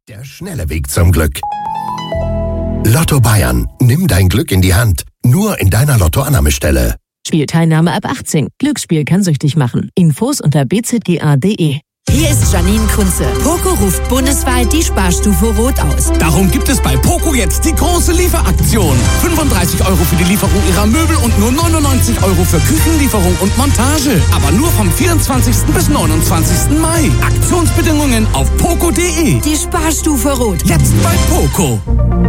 Der schnelle Weg zum Glück. Lotto Bayern. Nimm dein Glück in die Hand. Nur in deiner Lottoannahmestelle. Spielteilnahme ab 18. Glücksspiel kann süchtig machen. Infos unter bzga.de. Hier ist Janine Kunze. Poco ruft bundesweit die Sparstufe Rot aus. Darum gibt es bei Poco jetzt die große Lieferaktion. 35 € für die Lieferung Ihrer Möbel und nur 99 € für Küchenlieferung und Montage. Aber nur vom 24. bis 29. Mai. Aktionsbedingungen auf poco.de. Die Sparstufe Rot. Jetzt bei Poco.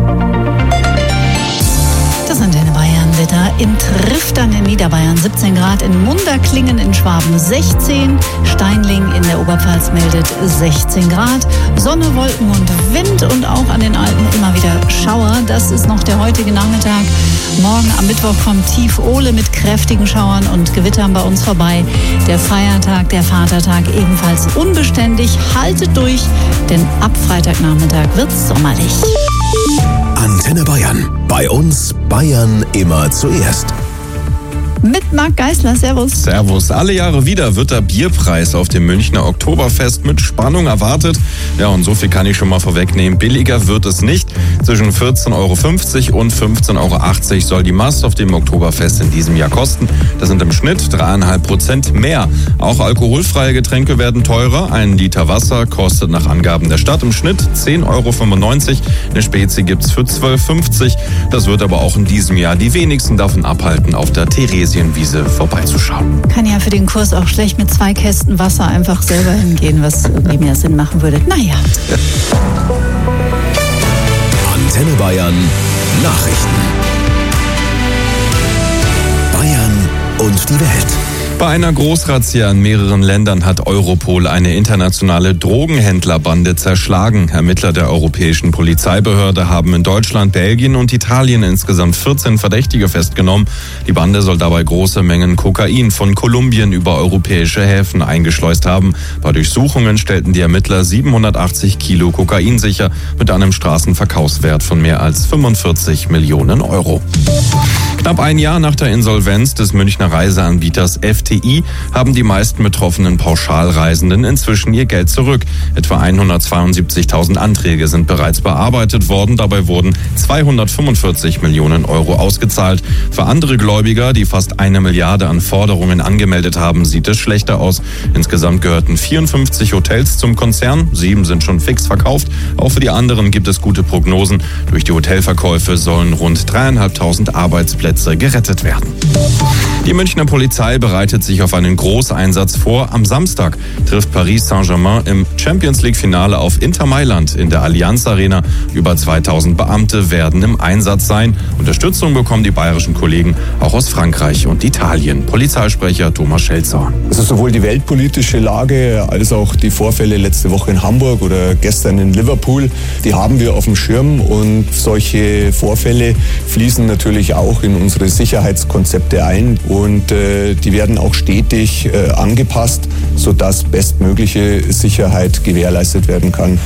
Das Antenne Bayern Wetter in Triftern in Niederbayern 17 Grad, in Munderklingen in Schwaben 16, Steinling in der Oberpfalz meldet 16 Grad, Sonne, Wolken und Wind und auch an den Alpen immer wieder Schauer. Das ist noch der heutige Nachmittag. Morgen am Mittwoch kommt Tief Ole mit kräftigen Schauern und Gewittern bei uns vorbei. Der Feiertag, der Vatertag ebenfalls unbeständig. Haltet durch, denn ab Freitagnachmittag wird's sommerlich. Antenne Bayern. Bei uns Bayern immer zuerst. Mit Marc Geisler, servus. Servus. Alle Jahre wieder wird der Bierpreis auf dem Münchner Oktoberfest mit Spannung erwartet. Ja, und so viel kann ich schon mal vorwegnehmen. Billiger wird es nicht. Zwischen 14,50 € und 15,80 € soll die Mast auf dem Oktoberfest in diesem Jahr kosten. Das sind im Schnitt 3,5% mehr. Auch alkoholfreie Getränke werden teurer. Ein Liter Wasser kostet nach Angaben der Stadt im Schnitt 10,95 €. Eine Spezi gibt's für 12,50 €. Das wird aber auch in diesem Jahr die wenigsten davon abhalten, auf der Theresienwiese vorbeizuschauen. Kann ja für den Kurs auch schlecht mit 2 Kästen Wasser einfach selber hingehen, was irgendwie mehr Sinn machen würde. Naja. Antenne Bayern. Nachrichten. Bayern und die Welt. Bei einer Großrazzia in mehreren Ländern hat Europol eine internationale Drogenhändlerbande zerschlagen. Ermittler der Europäischen Polizeibehörde haben in Deutschland, Belgien und Italien insgesamt 14 Verdächtige festgenommen. Die Bande soll dabei große Mengen Kokain von Kolumbien über europäische Häfen eingeschleust haben. Bei Durchsuchungen stellten die Ermittler 780 Kilo Kokain sicher mit einem Straßenverkaufswert von mehr als 45 Millionen €. Knapp ein Jahr nach der Insolvenz des Münchner Reiseanbieters FTI haben die meisten betroffenen Pauschalreisenden inzwischen ihr Geld zurück. Etwa 172.000 Anträge sind bereits bearbeitet worden. Dabei wurden 245 Millionen € ausgezahlt. Für andere Gläubiger, die fast 1 Milliarde an Forderungen angemeldet haben, sieht es schlechter aus. Insgesamt gehörten 54 Hotels zum Konzern. 7 sind schon fix verkauft. Auch für die anderen gibt es gute Prognosen. Durch die Hotelverkäufe sollen rund 3.500 Arbeitsplätze gerettet werden. Die Münchner Polizei bereitet sich auf einen Großeinsatz vor. Am Samstag trifft Paris Saint-Germain im Champions-League-Finale auf Inter Mailand in der Allianz Arena. Über 2000 Beamte werden im Einsatz sein. Unterstützung bekommen die bayerischen Kollegen auch aus Frankreich und Italien. Polizeisprecher Thomas Schelzer. Also sowohl die weltpolitische Lage als auch die Vorfälle letzte Woche in Hamburg oder gestern in Liverpool, die haben wir auf dem Schirm, und solche Vorfälle fließen natürlich auch in unsere Sicherheitskonzepte ein, und die werden auch stetig angepasst, sodass bestmögliche Sicherheit gewährleistet werden kann.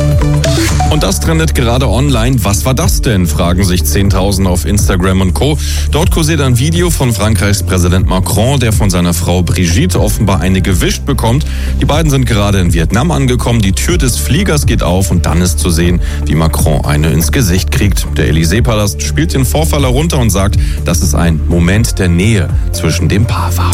Und das trendet gerade online. Was war das denn? Fragen sich 10.000 auf Instagram und Co. Dort kursiert ein Video von Frankreichs Präsident Macron, der von seiner Frau Brigitte offenbar eine gewischt bekommt. Die beiden sind gerade in Vietnam angekommen. Die Tür des Fliegers geht auf und dann ist zu sehen, wie Macron eine ins Gesicht kriegt. Der Élysée-Palast spielt den Vorfall herunter und sagt, dass es ein Moment der Nähe zwischen dem Paar war.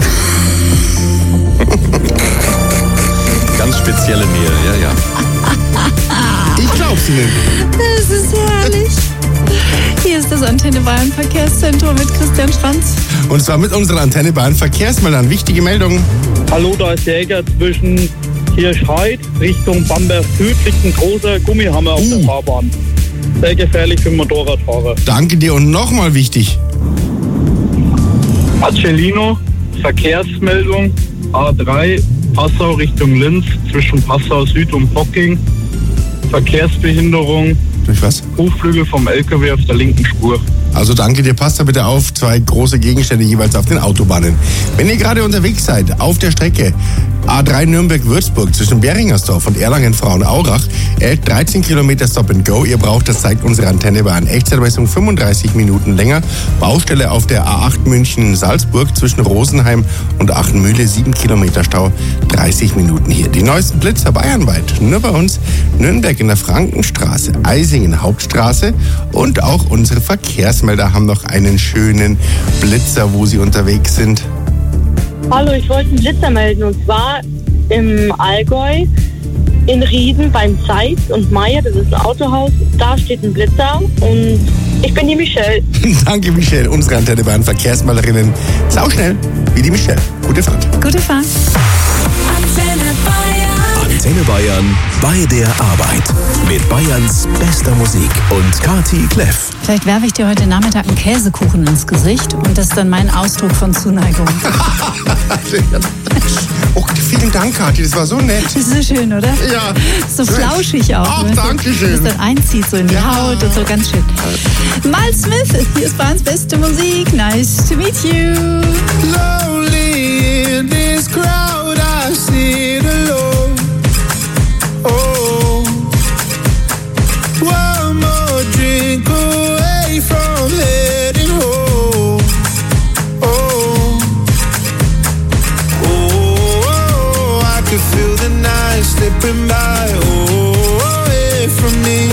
Ganz spezielle Nähe, ja. Ich glaub's Ihnen. Das ist herrlich. Hier ist das Antenne Bayern Verkehrszentrum mit Christian Schranz. Und zwar mit unserer Antenne Bayern Verkehrsmeldern. Wichtige Meldung. Hallo, da ist Jäger zwischen Hirschheid Richtung Bamberg Süd liegt ein großer Gummihammer auf der Fahrbahn. Sehr gefährlich für Motorradfahrer. Danke dir, und nochmal wichtig. Arcelino, Verkehrsmeldung A3 Passau Richtung Linz zwischen Passau Süd und Bocking. Verkehrsbehinderung. Durch was? Hochflügel vom LKW auf der linken Spur. Also danke dir, passt da bitte auf. 2 große Gegenstände jeweils auf den Autobahnen. Wenn ihr gerade unterwegs seid, auf der Strecke, A3 Nürnberg-Würzburg zwischen Beringersdorf und Erlangen-Frauenaurach erhält 13 Kilometer Stop and Go. Ihr braucht, das zeigt unsere Antenne Bayern. Echtzeitmessung 35 Minuten länger. Baustelle auf der A8 München-Salzburg zwischen Rosenheim und Achenmühle, 7 Kilometer Stau, 30 Minuten hier. Die neuesten Blitzer bayernweit, nur bei uns. Nürnberg in der Frankenstraße, Eisingen Hauptstraße und auch unsere Verkehrsmelder haben noch einen schönen Blitzer, wo sie unterwegs sind. Hallo, ich wollte einen Blitzer melden und zwar im Allgäu in Rieden beim Zeitz und Meier, das ist ein Autohaus, da steht ein Blitzer und ich bin die Michelle. Danke Michelle, unsere Antenne Bayern Verkehrsmalerinnen, sauschnell wie die Michelle. Gute Fahrt. Gute Fahrt. Antenne Bayern bei der Arbeit. Mit Bayerns bester Musik und Kati Kleff. Vielleicht werfe ich dir heute Nachmittag einen Käsekuchen ins Gesicht und das ist dann mein Ausdruck von Zuneigung. Oh, vielen Dank, Kathi, das war so nett. Das ist so schön, oder? Ja. So flauschig auch. Ach, danke schön. Das dann einzieht so in die Haut und so, ganz schön. Miles Smith, hier ist Bayerns beste Musik. Nice to meet you. Lonely in this crowd, I sit alone. Oh, one more drink away from heading home. Oh, oh, I can feel the night slipping by. Oh, away from me.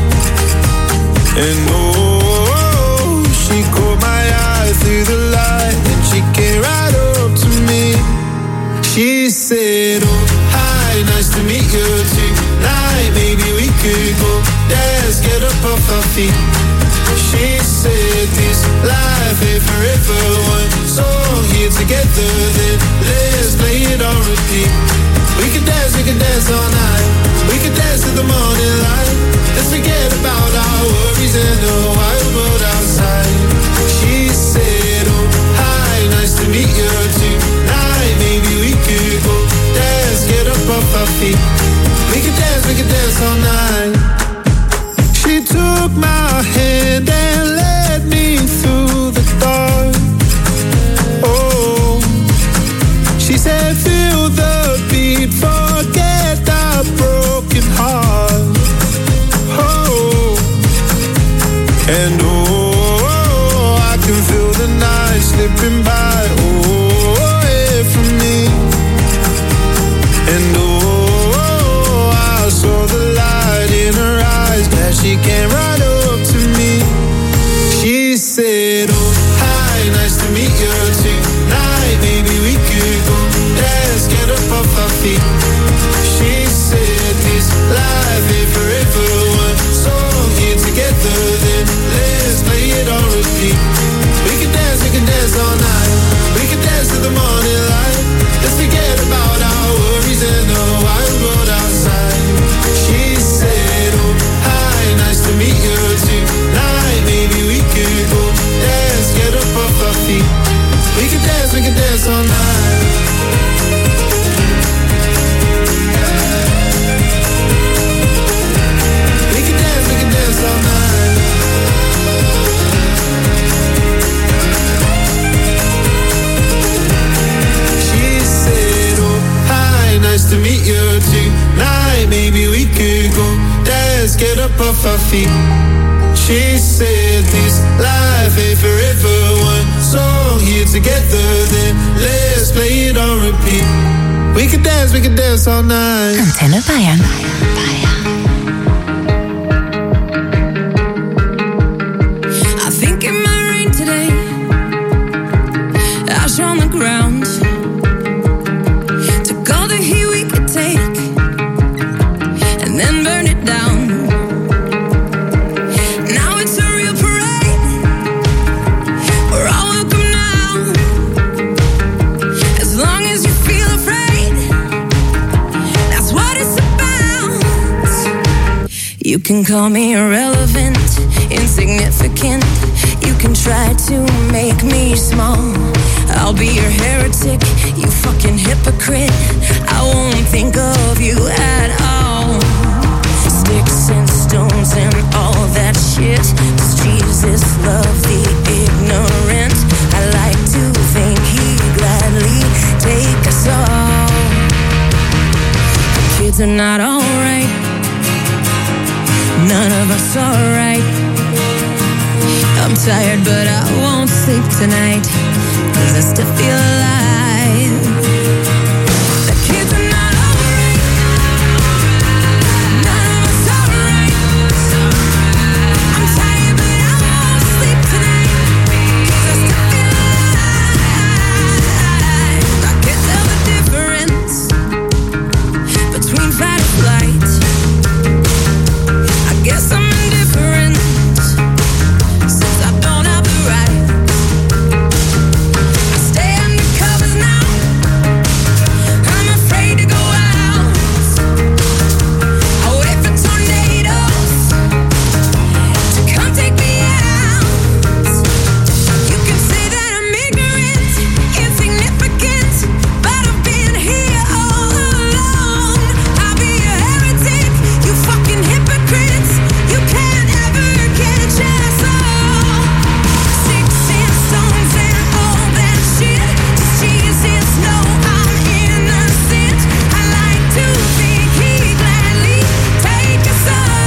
And oh, she caught my eye through the light and she came right up to me. She said, oh, hi, nice to meet you tonight. Maybe we could go dance, get up off our feet. She said this life ain't forever. One song here together, then let's play it on repeat. We could dance all night. We could dance till the morning light. Let's forget about our worries and the wild world outside. She said, oh, hi, nice to meet you tonight. Maybe we could go dance, get up off our feet. We could dance all night. She took my hand and led me through the dark. Oh, she said, feel the beat, forget our broken heart. Oh, and oh, I can feel the night slipping by. Oh, away from me. And oh, I saw the light in her eyes as she came right up to me. She said, oh, hi, nice to meet you tonight. Maybe we could go dance, get up off our feet. She said, this life ain't forever. One song here together, then let's play it on repeat. We can dance all night. We can dance till the morning light. Let's forget about our worries and the wild world outside. She said, oh, hi, nice to meet you tonight. Maybe we could go dance, get up off our feet. We can dance all night. We can dance all night. She said, oh, hi, nice to meet you tonight. Maybe we could go dance, get up off our feet. She said, this life ain't forever. One song here together, then let's play it on repeat. We can dance all night. Antenne Bayern. I think it might rain today. Ash on the ground. Took all the heat we could take and then burn it down. Now it's a real parade. We're all welcome now. As long as you feel afraid, that's what it's about. You can call me irrelevant, insignificant. You can try to make me small. I'll be your heretic, you fucking hypocrite. I won't think of you at all. Sticks and stones and all that shit. Does Jesus love the ignorant? I like to think he'd gladly take us all. kids are not alright. None of us alright. I'm tired but I won't sleep tonight, 'cause I still feel alive. The kids are not alright. None of us alright. I'm tired but I won't sleep tonight, 'cause I still feel alive. I can't tell the difference between fight or flight. I guess I'm indifferent, since I don't have the right. I stay under covers now. I'm afraid to go out. I wait for tornadoes to come take me out. You can say that I'm ignorant, insignificant, but I've been here all along. I'll be a heretic, you fucking hypocrites. You can't ever catch us all. Sticks and stones and all that shit. Just Jesus, no, I'm innocent. I like to think he'd gladly take us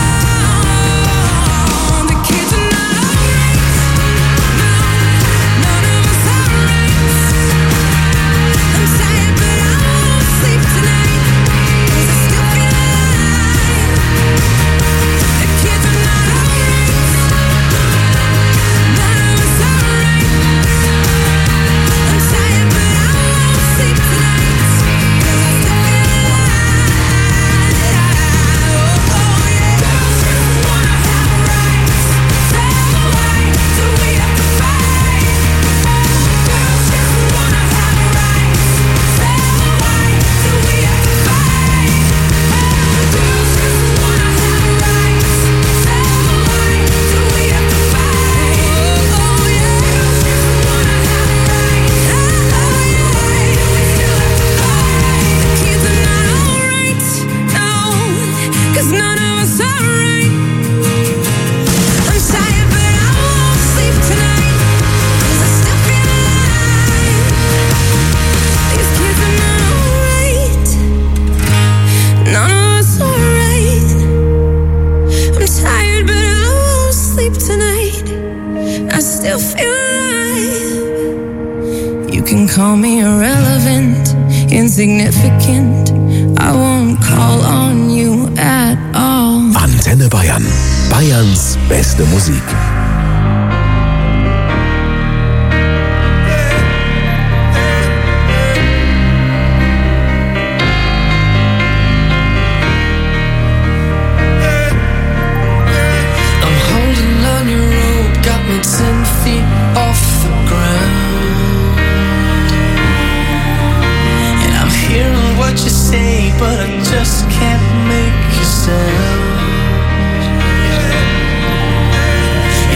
all. The kids are not alright. No, none of us alright. I'm tired but I won't sleep tonight, 'cause I still feel alive. The kids are not alright. None of us alright. I'm tired but I won't sleep tonight, 'cause I still feel alive. Oh yeah. Girls just wanna have rights. So why do we have to fight? Girls just wanna have rights. So why do we have to fight? Girls just wanna have rights. So why do we have to fight? Oh yeah. Girls just wanna have rights. Oh yeah. We still have to fight. The kids are not alright. No, 'cause none of us are right. I'm tired but I won't sleep tonight, 'cause I still feel alive. These kids are not alright. None of us are right. I'm tired but I won't sleep tonight. I still feel alive. You can call me irrelevant, insignificant. I won't call on you at all. Antenne Bayern. Bayerns beste Musik. I'm holding on your rope, got me 10 feet off the ground. And I'm hearing what you say, but I just can't make you sound.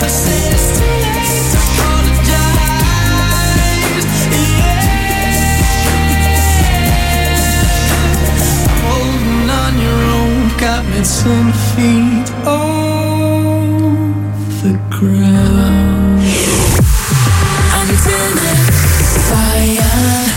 Some feet off the ground. Antenne Bayern.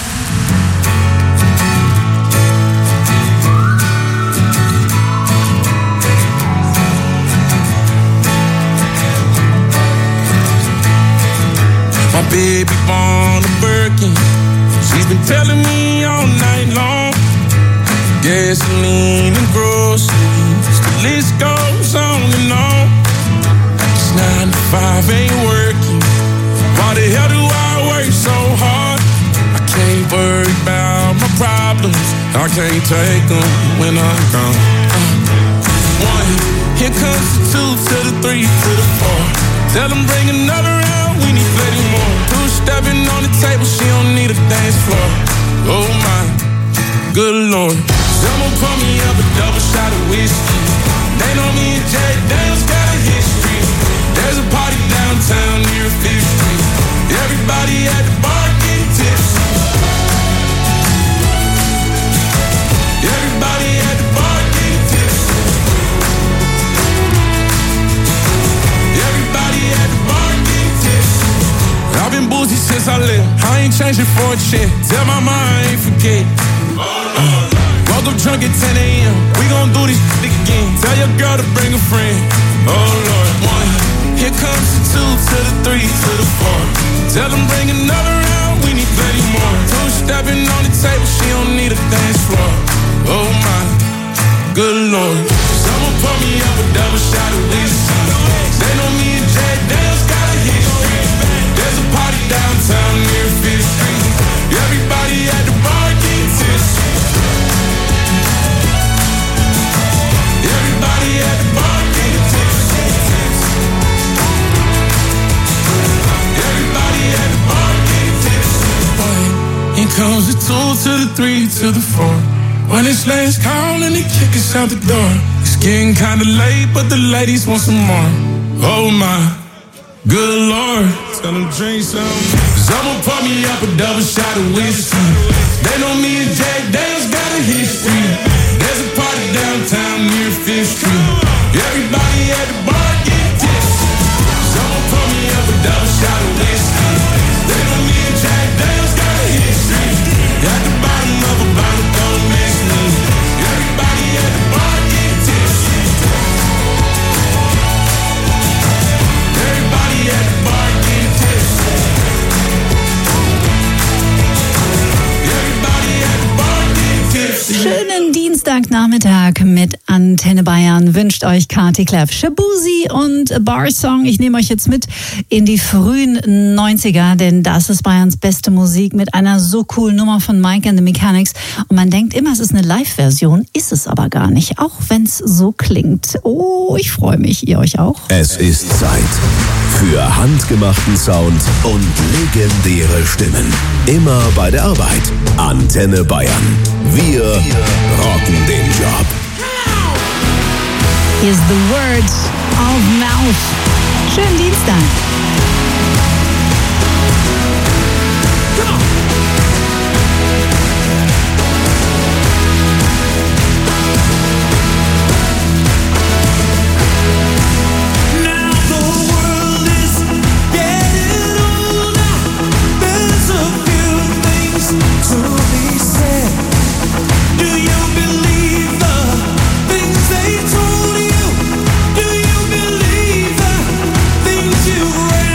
My baby born a Birkin. She's been telling me all night long. Gasoline and groceries, the list goes on and on. It's 9 to 5, ain't working. Why the hell do I work so hard? I can't worry about my problems. I can't take them when I'm gone. 1, here comes the 2 to the 3 to the 4. Tell them bring another round, we need plenty more. 2 stepping on the table, she don't need a dance floor. Oh my, good Lord. Someone pour me up a double shot of whiskey. They know me and Jay Daniels got a history. There's a party downtown near 5th Street. Everybody at the bar getting tipsy. Everybody at the bar getting tipsy. Everybody at the bar getting tipsy. I've been boozy since I left. I ain't changing for a check. Tell my mom I ain't forget. Woke up drunk at 10 a.m. We gon' do this again. Tell your girl to bring a friend. Oh Lord. 1, here comes the 2 to the 3 to the 4. Tell them bring another round, we need plenty more. 2 stepping on the table, she don't need a dance floor. Oh my, good Lord. Someone pour me up a double shot of whiskey. They know me and Jay Daniels got a history. There's a party downtown near 5th Street. Everybody at the bar getting tipsy. Everybody at the bar getting tipsy. Everybody at the bar getting tipsy. Here comes the 2 to the 3 to the 4. When it's last call and they kick us out the door. It's getting kinda late, but the ladies want some more. Oh my, good Lord. Tell them drink some. Someone pour me up a double shot of whiskey. They know me and Jay Daniels got a history. There's a party downtown near 5th Street. Everybody at the bar get tipsy. Someone pour me up a double shot of whiskey. They know me and Jack Daniels got a history. At the bottom of a bottle, don't miss me. Everybody at the bar get tipsy. Everybody at the bar get tipsy. Everybody at the bar get tipsy. Schönen Dienstagnachmittag mit Antenne Bayern wünscht euch Kati Kleff. Shabuzi und A Bar Song. Ich nehme euch jetzt mit in die frühen 90er, denn das ist Bayerns beste Musik mit einer so coolen Nummer von Mike and the Mechanics. Und man denkt immer, es ist eine Live-Version, ist es aber gar nicht, auch wenn es so klingt. Oh, ich freue mich, ihr euch auch? Es ist Zeit für handgemachten Sound und legendäre Stimmen. Immer bei der Arbeit. Antenne Bayern. Wir rocken den Job. Is the word of mouth. Schönen Dienstag. You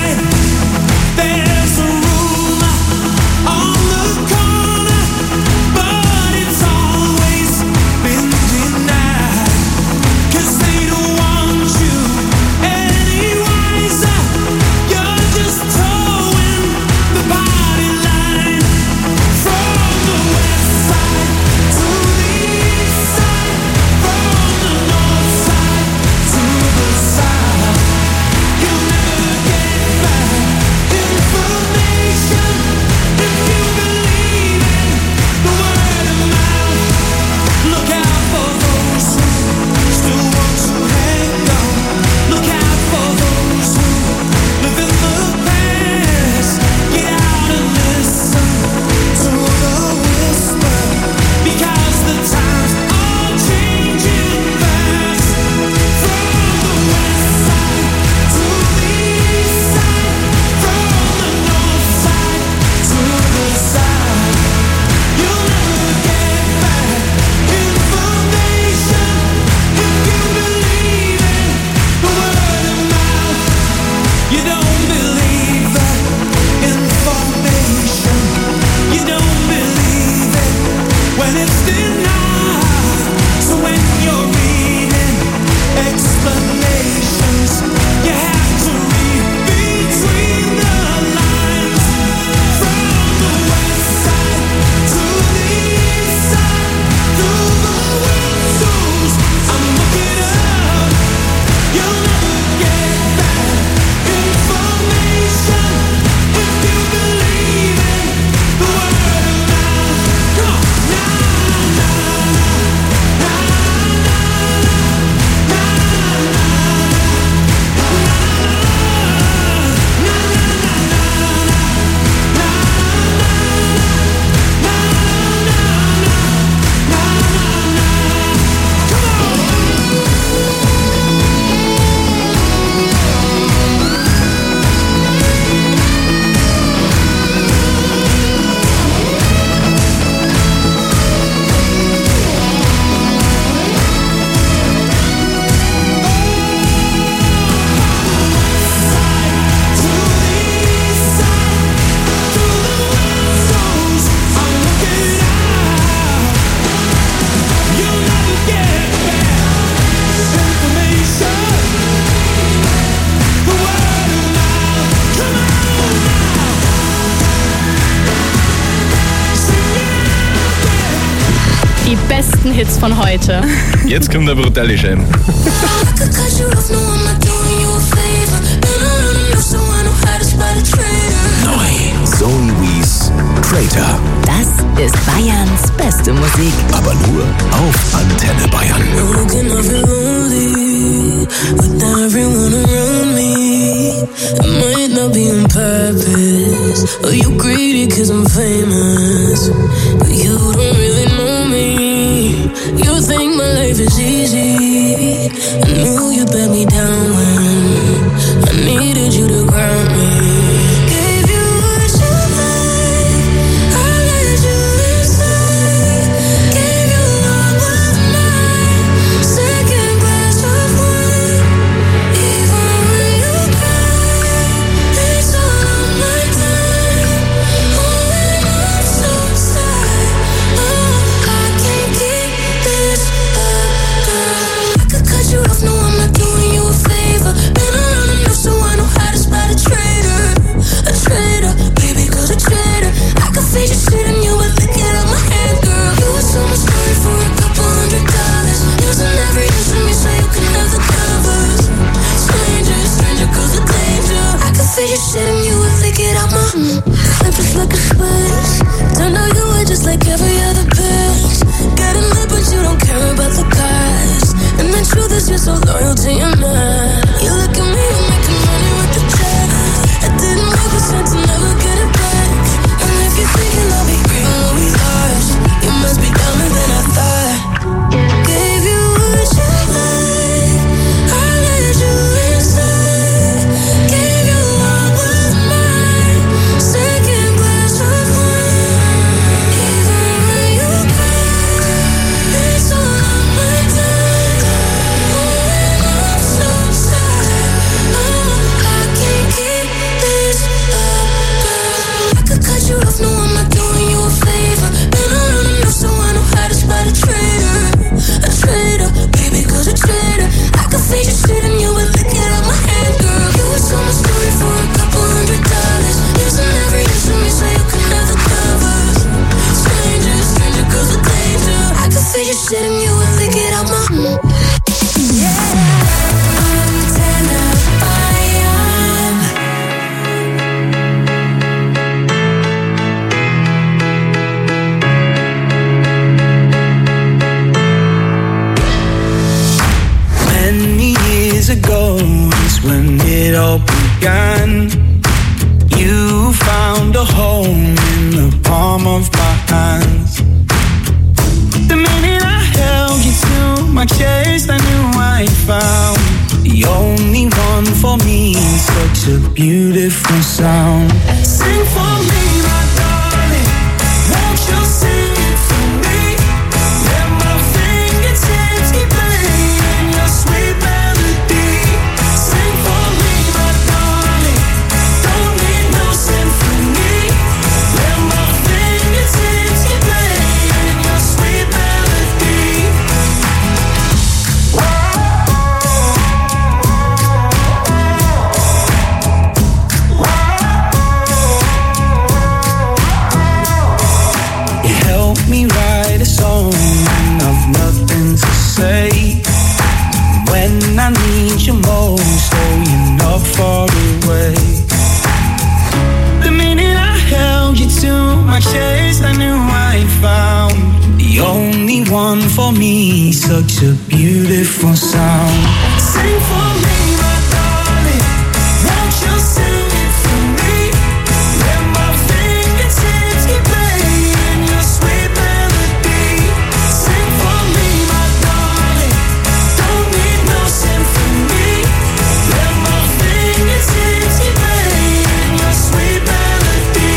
when it's denied. So when you're reading explanations, you have to read between the lines. From the west side to the east side, through the windows, I'm looking up. You'll never get that information if you believe in the word of mouth. Come on, Die besten Hits von heute. Jetzt kommt der brutale Schein. Neu. Zoe Traitor. Das ist Bayerns beste Musik. Aber nur auf Antenne Bayern. Looking, I feel lonely without everyone around me. It might not be on purpose, or you greedy cause I'm famous, but you don't really know me. You think my life is easy. I knew you'd let me down when I needed you to ground me. Gave you what you like, I let you inside. Gave you all of mine, second glass of wine. Even when you cry, it's all on my time. Oh, and I'm so sad. Oh, I can't keep this up, girl. I could cut you off, no, I'm not doing you a favor. Been around enough so I know how to spot a traitor. A traitor, baby, cause a traitor. I could fade your shit and you would lick it out my hand, girl. You were so much money for a couple $100. Using every inch of me so you can have the covers. Stranger, stranger, cause the danger. I could fade your shit and you would lick it out my flip just like a switch. Turned out you were just like every other bitch. Got a lip but you don't care about the cost. And the truth is you're so loyal to your man. You look at me, you're making money with the check. I didn't make a sense to never get it back. And if you're thinking I'll be grieving when we lost, you must be dumber than I thought. Gave you what you like, I let you inside. Gave you all of mine, second glass of wine. Even when you cry, it's all on my time. Oh, and I'm so sad. Oh, I can't keep this up, girl. I could cut you off, no, I'm not doing you a favor. Been around enough so I know how to spot a traitor. A traitor, baby, cause a traitor. I could fade your shit and you would lick it out my hand, girl. You were so much money for a couple $100. Using every inch of me so you can have the covers. Stranger, stranger, cause the danger. I could fade your shit and you would lick it out my Antenne Bayern. Many years ago is when it all began. You found a home in the palm of my hands. The minute I held you to my chest, I knew I found the only one for me. Such a beautiful sound. Sing for me, my darling. Won't you sing it for me? Let my fingertips keep playing your sweet melody. Sing for me, my darling. Don't need no symphony. Let my fingertips keep playing your sweet me write a song of nothing to say. When I need you most, oh, you're not far away. The minute I held you to my chest, I knew I found the only one for me. Such a beautiful sound. Sing for me, my darling. Won't you sing it for me? Let my fingertips keep playing your sweet melody. Sing for me, my darling. Don't need no symphony. Let my fingertips keep playing your sweet melody.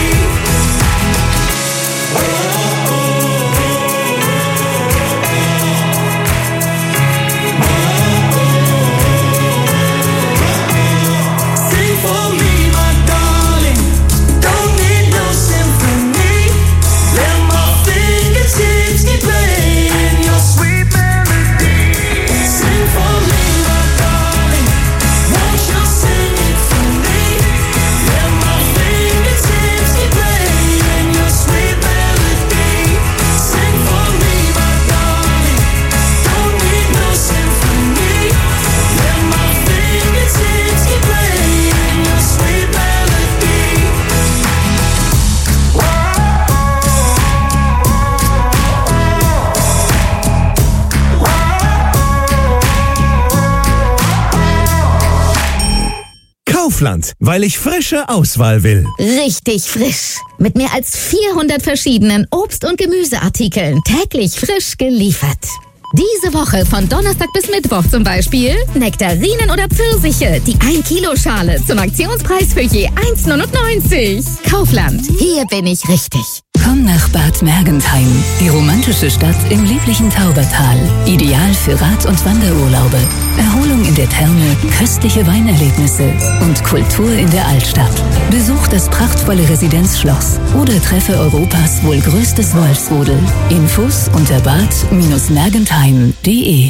Sing for me, my darling. Don't need no symphony. Let my fingertips keep playing your sweet melody. Sing for me, my darling. Won't you sing it for me? Let my fingertips keep playing your sweet melody. Sing for me, my darling. Don't need no symphony. Let my fingertips keep playing your sweet melody. Kaufland, weil ich frische Auswahl will. Richtig frisch. Mit mehr als 400 verschiedenen Obst- und Gemüseartikeln. Täglich frisch geliefert. Diese Woche von Donnerstag bis Mittwoch zum Beispiel Nektarinen oder Pfirsiche, die 1-Kilo-Schale zum Aktionspreis für je 1,99. Kaufland, hier bin ich richtig. Komm nach Bad Mergentheim, die romantische Stadt im lieblichen Taubertal. Ideal für Rad- und Wanderurlaube. Erholung in der Therme, köstliche Weinerlebnisse und Kultur in der Altstadt. Besuch das prachtvolle Residenzschloss oder treffe Europas wohl größtes Wolfsrudel. Infos unter bad-mergentheim.de.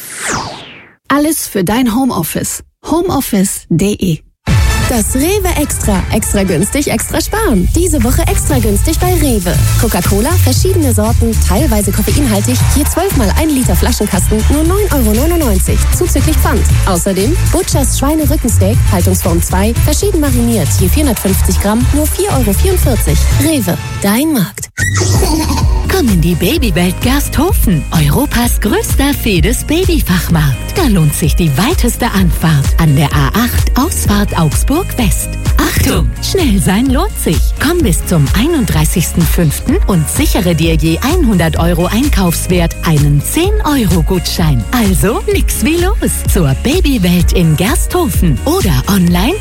Alles für dein Homeoffice. Homeoffice.de. Das Rewe Extra. Extra günstig, extra sparen. Diese Woche extra günstig bei Rewe. Coca-Cola, verschiedene Sorten, teilweise koffeinhaltig, je 12 mal 1 Liter Flaschenkasten, nur 9,99 €, zuzüglich Pfand. Außerdem Butchers Schweinerückensteak, Haltungsform 2, verschieden mariniert, je 450 Gramm, nur 4,44 €. Rewe, dein Markt. Komm in die Babywelt Gersthofen, Europas größter Fedes Babyfachmarkt. Da lohnt sich die weiteste Anfahrt an der A8 Ausfahrt Augsburg West. Achtung, schnell sein lohnt sich. Komm bis zum 31.05. und sichere dir je 100 € Einkaufswert einen 10-€-Gutschein. Also nix wie los zur Babywelt in Gersthofen oder online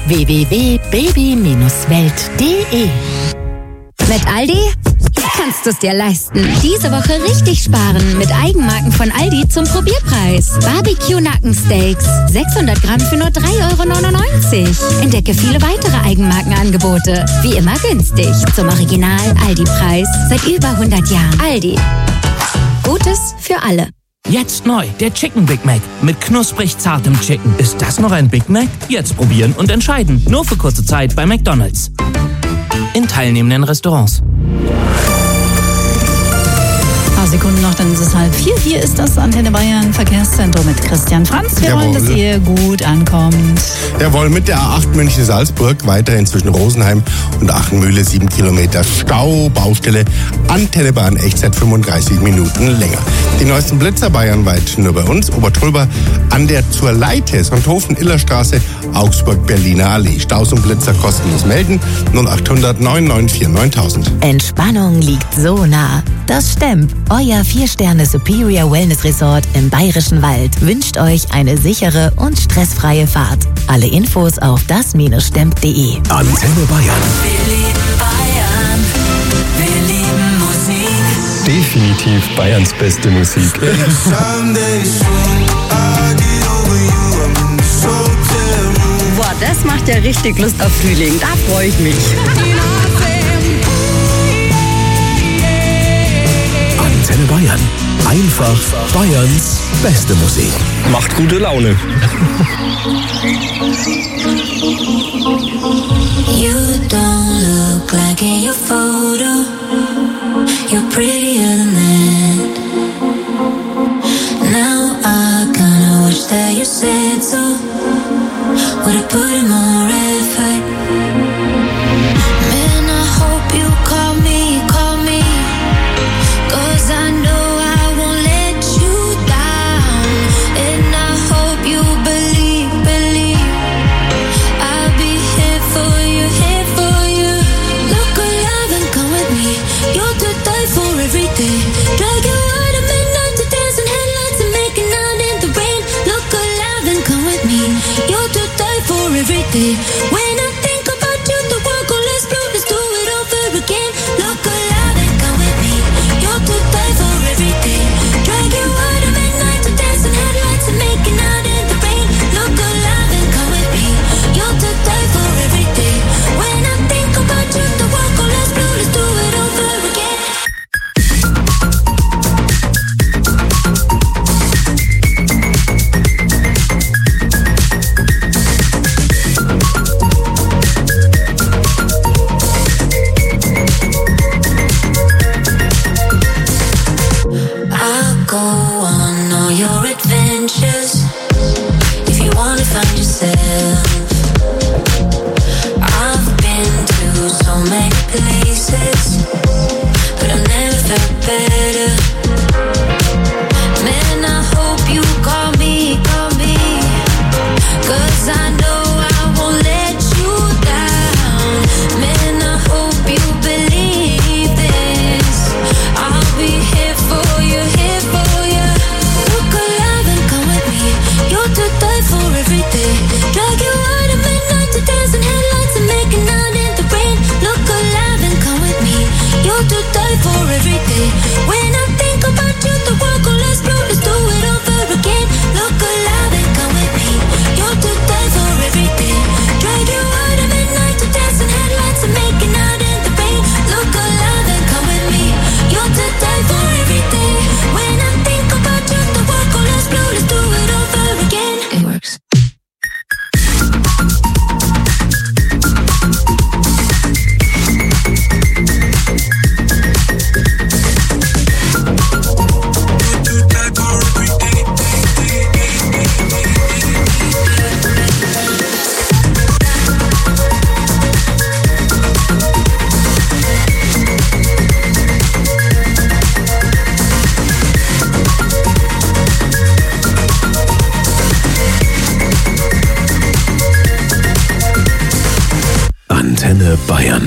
www.baby-welt.de. Mit Aldi kannst du es dir leisten. Diese Woche richtig sparen mit Eigenmarken von Aldi zum Probierpreis. Barbecue-Nackensteaks, 600 Gramm für nur 3,99 €. Entdecke viele weitere Eigenmarkenangebote. Wie immer günstig. Zum Original-Aldi-Preis. Seit über 100 Jahren. Aldi. Gutes für alle. Jetzt neu, der Chicken Big Mac mit knusprig zartem Chicken. Ist das noch ein Big Mac? Jetzt probieren und entscheiden. Nur für kurze Zeit bei McDonald's. In teilnehmenden Restaurants. Ein paar Sekunden noch, dann ist es 3:30. Hier ist das Antenne Bayern Verkehrszentrum mit Christian Franz. Wir wollen, dass ihr gut ankommt. Jawohl, mit der A8 München-Salzburg weiterhin zwischen Rosenheim und Achenmühle 7 Kilometer Stau, Baustelle, Antenne Bayern Echtzeit 35 Minuten länger. Die neuesten Blitzer bayernweit nur bei uns, Obertrulber an der zur Leite, Sonthofen-Illerstraße, Augsburg-Berliner Allee. Staus und Blitzer kostenlos melden, 0800 994 9000. Entspannung liegt so nah. Das Stemp, euer 4-Sterne Superior Wellness Resort im Bayerischen Wald, wünscht euch eine sichere und stressfreie Fahrt. Alle Infos auf das-stemp.de. Antenne Bayern. Wir lieben Bayern. Wir lieben Musik. Definitiv Bayerns beste Musik. Boah, das macht ja richtig Lust auf Frühling. Da freue ich mich. Antenne Bayern. Einfach Bayerns beste Musik. Macht gute Laune. You don't look like in your photo. You're prettier than that. Antenne Bayern.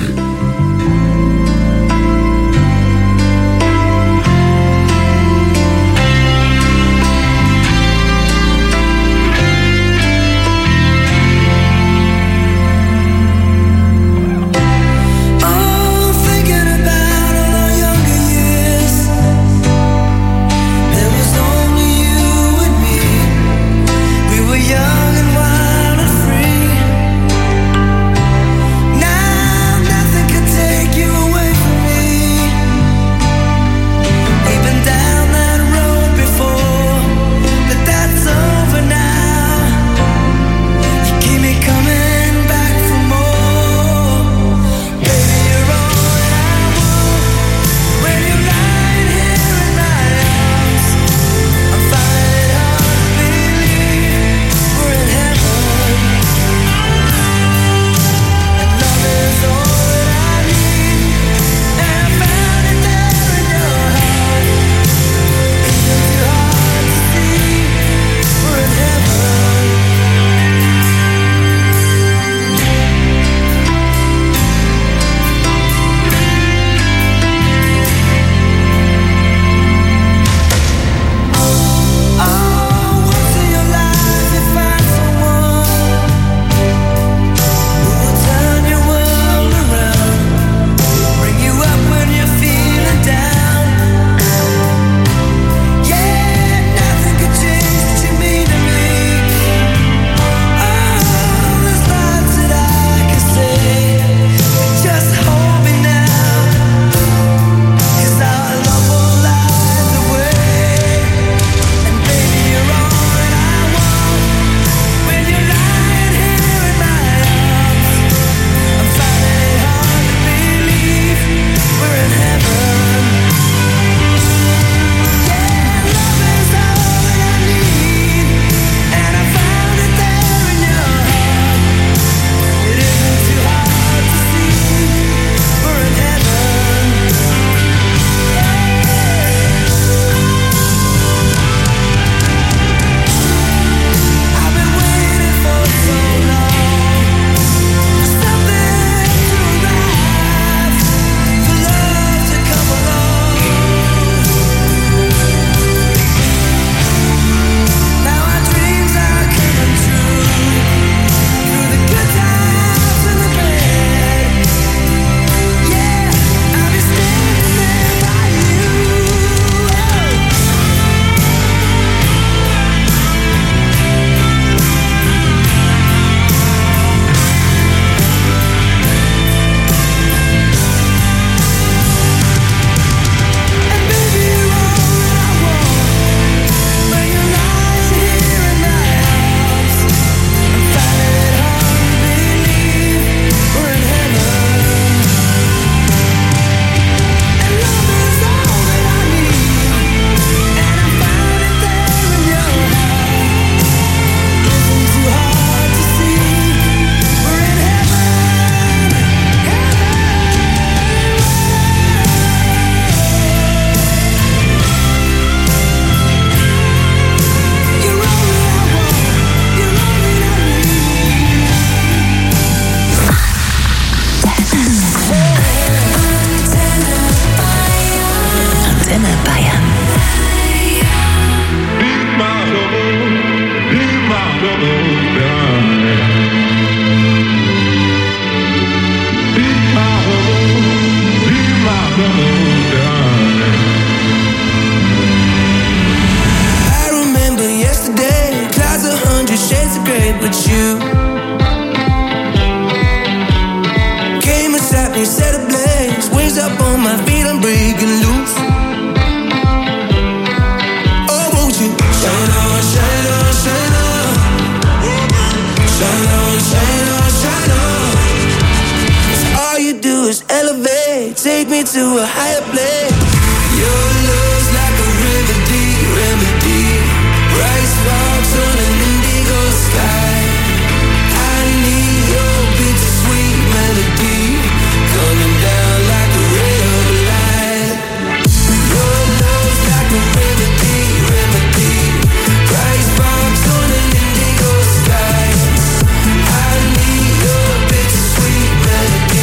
Melody.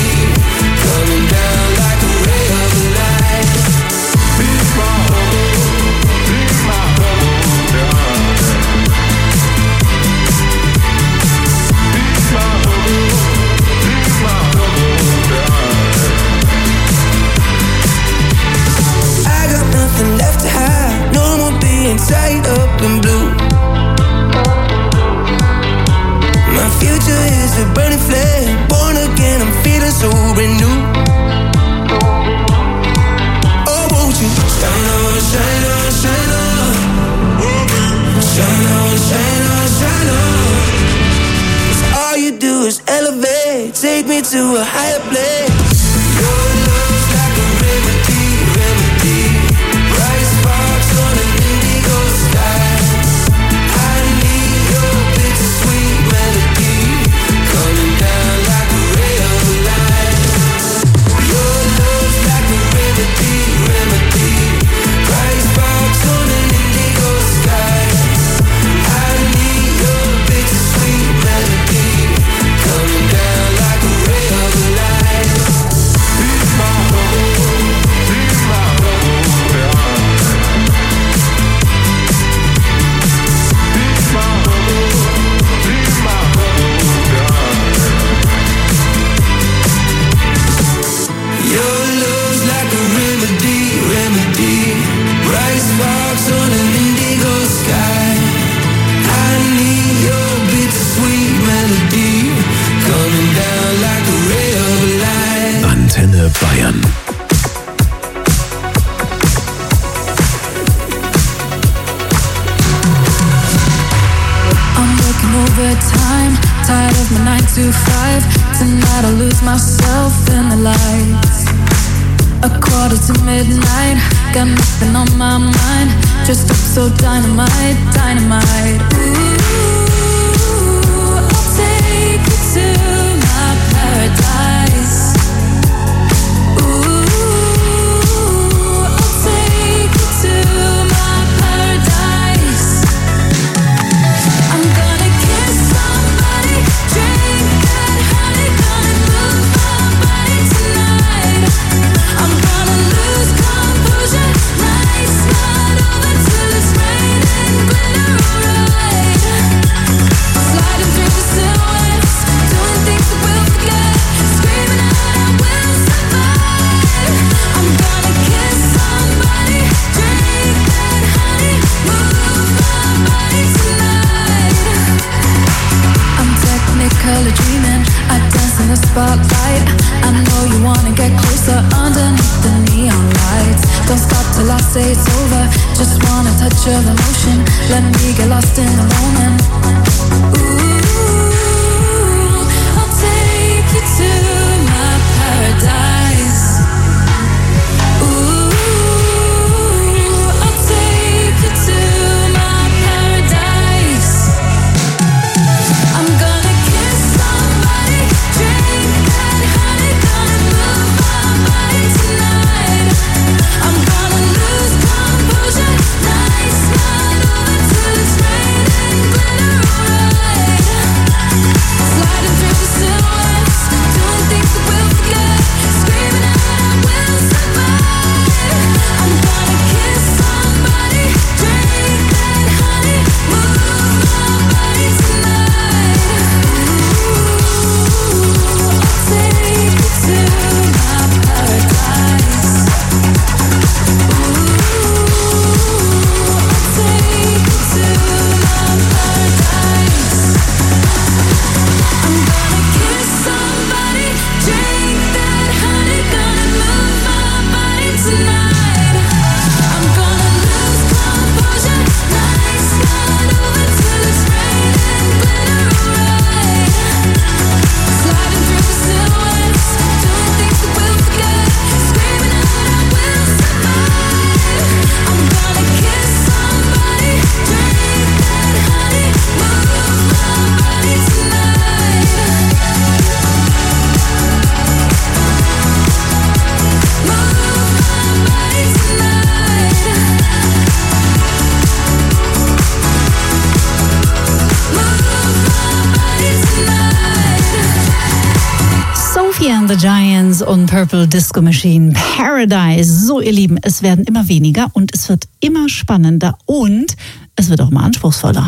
higher place. Your love's like a remedy, remedy. Bright sparks on an indigo sky. I need your bittersweet melody coming down like a ray of light. Your love's like a remedy, remedy. Bright sparks on an indigo sky. I need your bittersweet melody coming down like a ray of light. Be my home, be my home, yeah. Be my home, be my home, yeah. Your love's like a remedy, remedy. Bright sparks on an indigo sky. I need your bittersweet melody coming down like a ray of light. Antenne Bayern. I'm working overtime, tired of my 9 to 5. Tonight I'll lose myself in the lights. 1:45, got nothing on my mind. Just up so dynamite, dynamite. Ooh, I'll take you to my paradise. Ooh, I'll take you to my paradise. I'm gonna kiss somebody, drink that honey, gonna move my body tonight. I'm gonna lose composure, nights not over till it's raining glitter, alright. Sliding through the silhouettes, doing things that we'll forget, screaming out I will survive. I'm gonna kiss somebody, drink that honey, move my body tonight. I'm technically dreaming, I dance in the spotlight. I know you wanna get closer underneath the neon lights. Don't stop till I say it's over, just want a touch of emotion. Let me get lost in the moment. Ooh, I'll take you to my paradise. Ooh, I'll take you to my paradise. I'm gonna kiss somebody, drink that honey, gonna move my body tonight. I'm gonna lose composure, nights not over till it's raining glitter, alright. Sliding through the silhouettes, doing things that we'll forget, screaming out I will survive. I'm gonna kiss somebody, drink that honey, move my body tonight. Ooh, I'll take you to my paradise. Ooh, I'll take you to my paradise. I'm gonna kiss somebody, drink that honey, gonna move my body tonight. I'm gonna lose composure, nights not over till it's raining glitter, alright. Sliding through the silhouettes, doing things that we'll forget, screaming out I will survive. I'm gonna kiss somebody, drink that honey, move my body tonight. Move my body tonight. Move my body tonight. Sophie and the Giants und Purple Disco Machine, Paradise. So, ihr Lieben, es werden immer weniger und es wird immer spannender und es wird auch immer anspruchsvoller.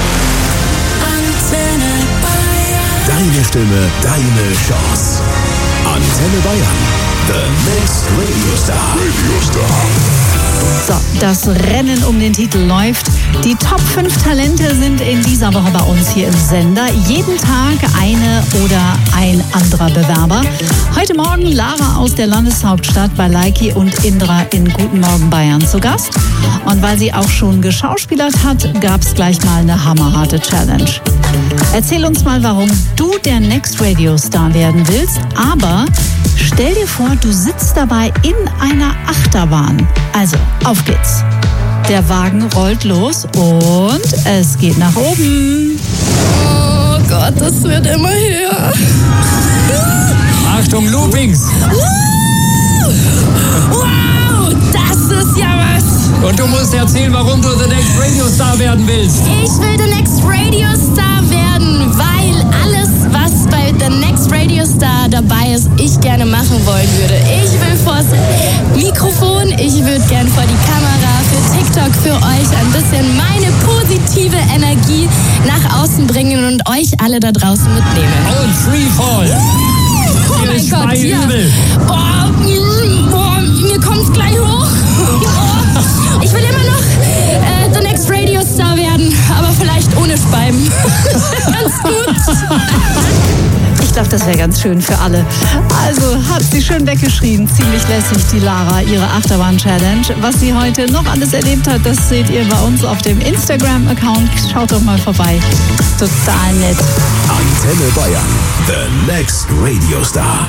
Deine Stimme, deine Chance. Antenne Bayern. The next Radio Star. So, das Rennen um den Titel läuft. Die Top 5 Talente sind in dieser Woche bei uns hier im Sender. Jeden Tag eine oder ein anderer Bewerber. Heute Morgen Lara aus der Landeshauptstadt bei Leiki und Indra in Guten Morgen Bayern zu Gast. Und weil sie auch schon geschauspielert hat, gab es gleich mal eine hammerharte Challenge. Erzähl uns mal, warum du der Next Radio Star werden willst, aber stell dir vor, du sitzt dabei in einer Achterbahn. Also, auf geht's. Der Wagen rollt los und es geht nach oben. Oh Gott, das wird immer höher. Achtung, Loopings. Wow, das ist ja was. Und du musst erzählen, warum du The Next Radio Star werden willst. Ich will The Next Radio Star werden, weil alles, was bei The Next Radio Star dabei ist, ich gerne machen wollen würde. Ich will vors Mikrofon, ich würde gerne vor die Kamera, für TikTok, für euch ein bisschen meine positive Energie nach außen bringen und euch alle da draußen mitnehmen. Und Freefall. Oh mein Gott, ja. Boah, mir kommt's gleich hoch. Ich will immer noch The Next Radio Star werden, aber vielleicht ohne Speiben. Ganz gut. Ich glaube, das wäre ganz schön für alle. Also hat sie schön weggeschrien. Ziemlich lässig, die Lara, ihre Achterbahn-Challenge. Was sie heute noch alles erlebt hat, das seht ihr bei uns auf dem Instagram-Account. Schaut doch mal vorbei. Total nett. Antenne Bayern. The Next Radio Star.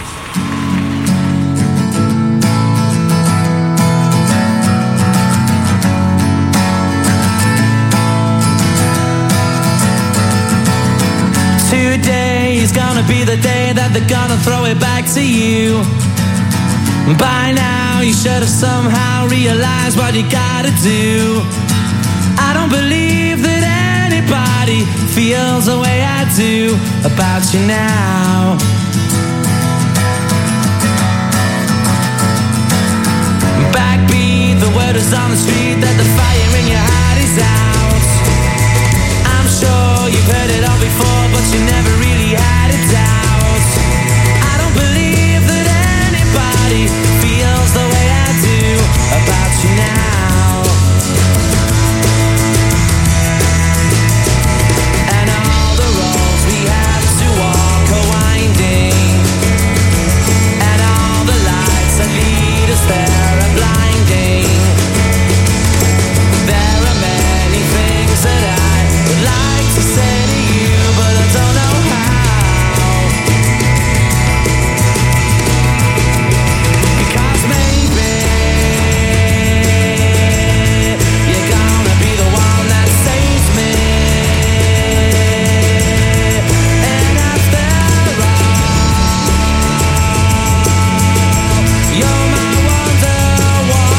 Today is gonna be the day that they're gonna throw it back to you. By now you should have somehow realized what you gotta do. I don't believe that anybody feels the way I do about you now. Backbeat, the word is on the street that the fire in your heart is out. I'm sure you've heard it all before, but you never really had a doubt. I don't believe that anybody feels the way I do about you now. And all the roads we have to walk are winding, and all the lights that lead us there are blinding. There are many things that I would like to say to you, but I don't know how. Because maybe you're gonna be the one that saves me. And after all, you're my wonderwall.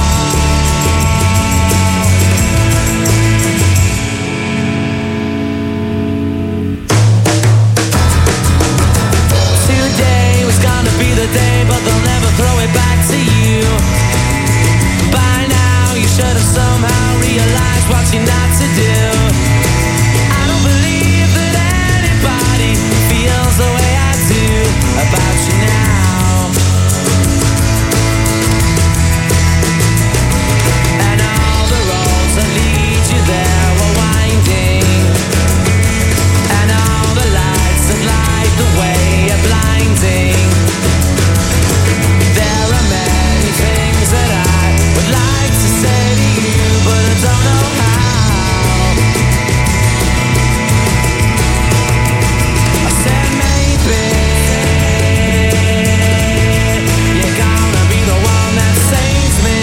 Today was gonna be the day, but they'll never throw it back to you. By now you should have somehow realized what you're not to do. I don't believe that anybody feels the way I do about you now. And all the roads that lead you there were winding, and all the lights that light the way are blinding. There are many things that I would like to say to you, but I don't know how. I said maybe you're gonna be the one that saves me.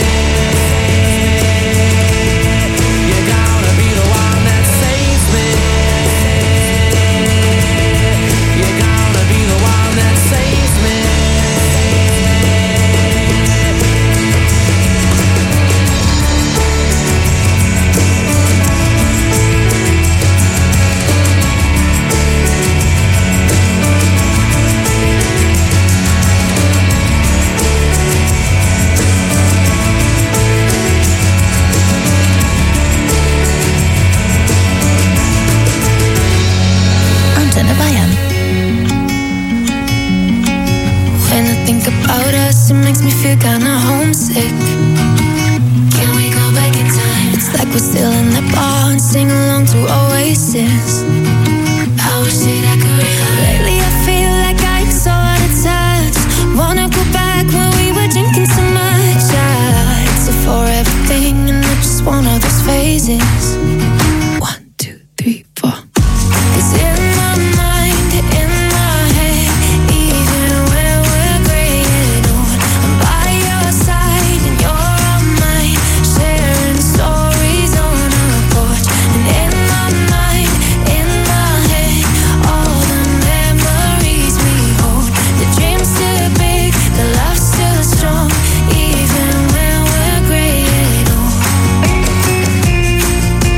You're gonna be the one that saves me. You're gonna be the one that saves me. Antenne Bayern. When I think about us, it makes me feel kinda homesick. We're still in the bar and sing along to Oasis. I wish that I could realize. Lately I feel like I'm so out of touch. Wanna go back when we were drinking so much. I exit for everything and I just want all those phases. 1, 2, 3, 4. 'Cause in my mind, in my head, even when we're gray and old, I'm by your side and you're on mine, sharing stories on our porch. And in my mind, in my head, all the memories we hold. The dream's still big, the love's still strong, even when we're gray and old.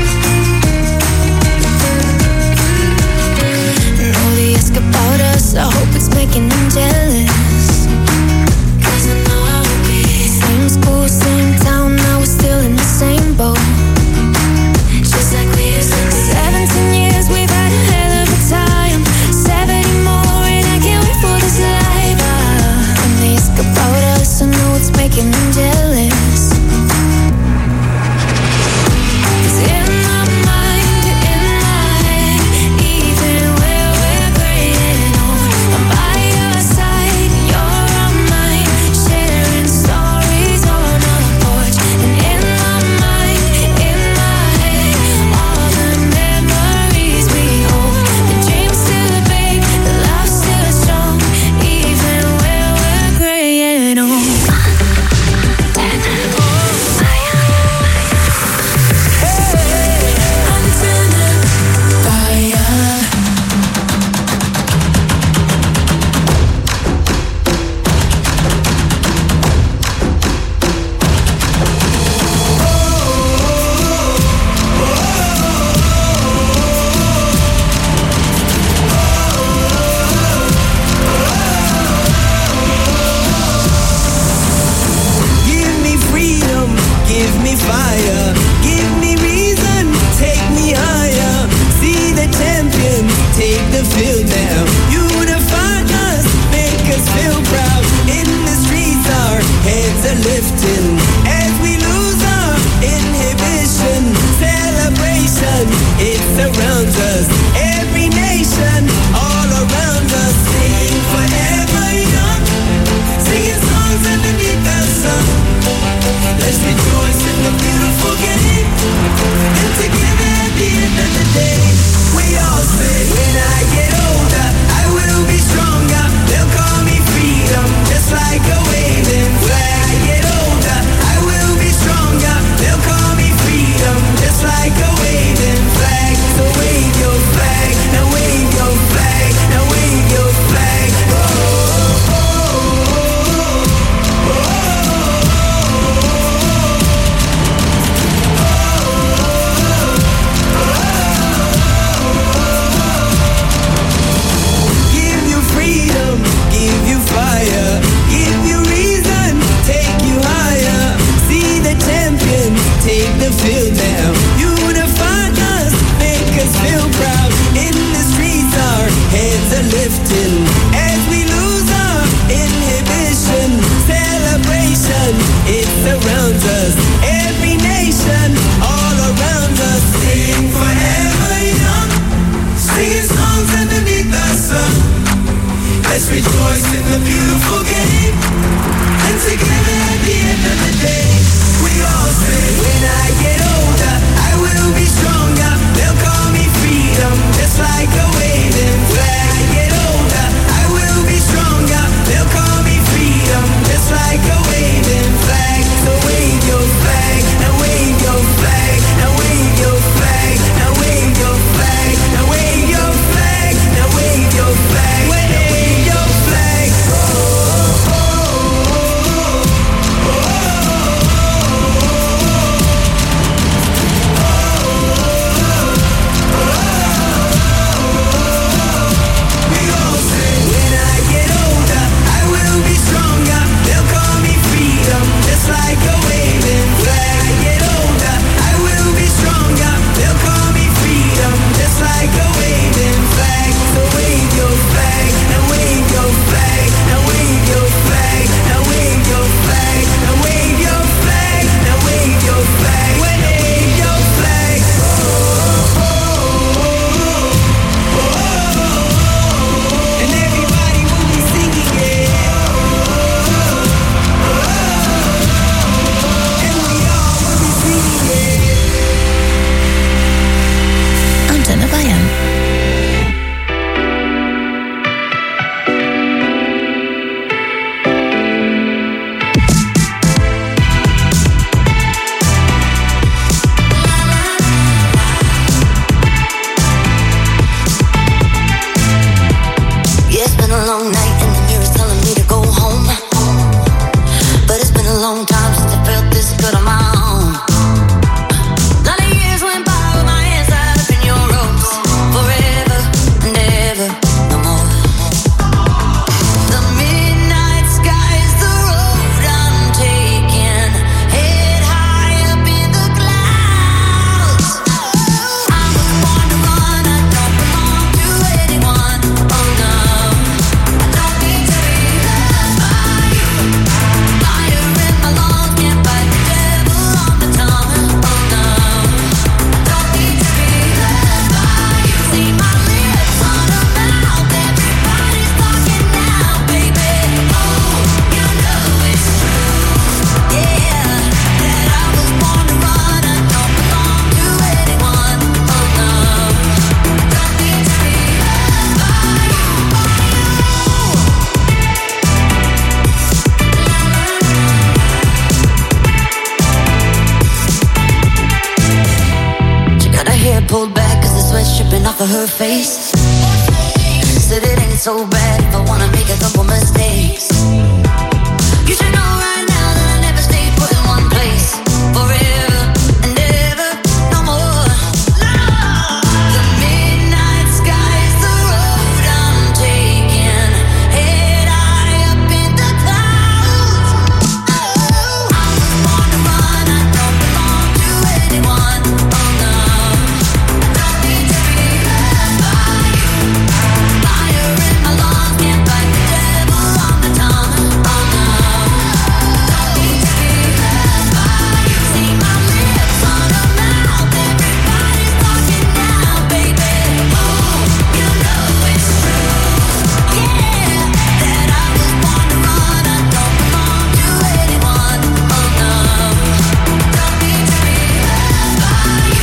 dripping off of her face. Said it ain't so bad if I wanna make a couple mistakes. You should know right now that I never stay put in one place forever and ever, no more. The midnight sky is the road I'm taking, head high up in the clouds. Oh, I was born to run, I don't belong to anyone. Oh no, I don't need to be loved by you. Fire in my lungs, can't fight the devil on my tongue. Oh no, don't need to be loved by you. See my lips on a mouth, everybody's talking now, baby. Oh, you know it's true, yeah, that I was born to run, I don't belong to anyone. Oh no, don't need to be loved by you.